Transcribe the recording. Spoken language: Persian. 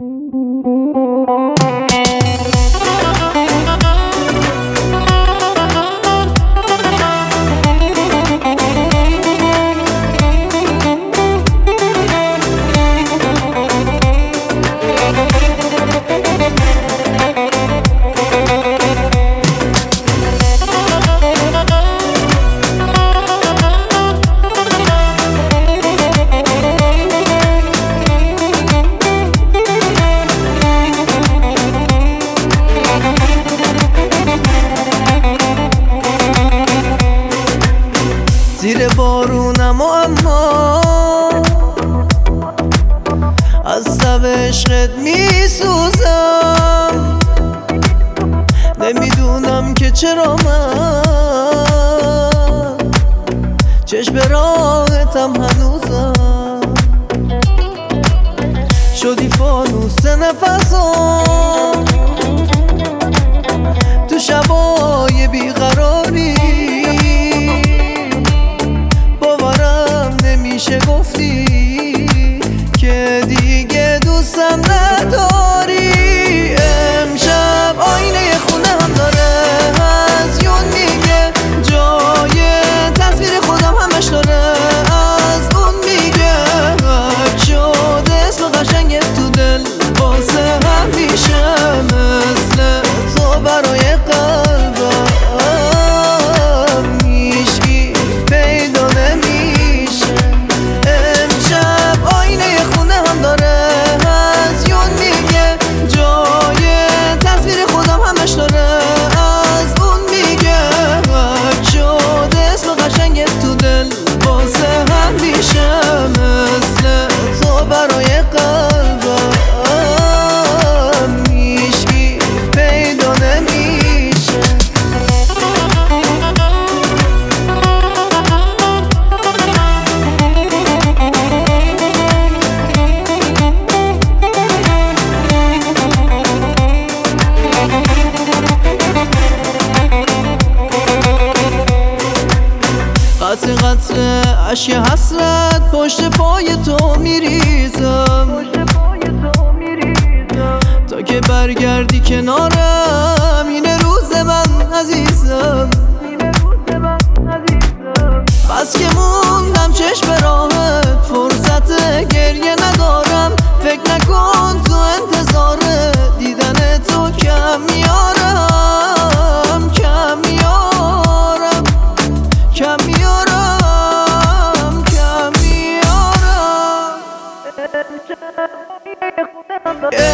زیر بارونم و اما از تب عشقت میسوزم، نمیدونم که چرا من چشم راحتم هنوزم. شدی فانوس نفسم تو شبای بیقراری، نمیشه گفتی که دیگه دوستم نداری. امشب آینه خونه هم داره هزیون میگه، جای تصویر خودم همش داره از اون میگه. حک شده اسم قشنگ تو دل واسه همیشه، مثل تو برای قلبم هیچکی پیدا نمیشه. قطر اشک حسرت پشت پای تو میریزم، تا که برگردی کنارم. اینه روز من عزیزم، بس که موندم چشم راحت، فرصت گریه ندارم. فکر نکن تو انتظار دیدن تو کم میارم، کم میارم، کم میارم.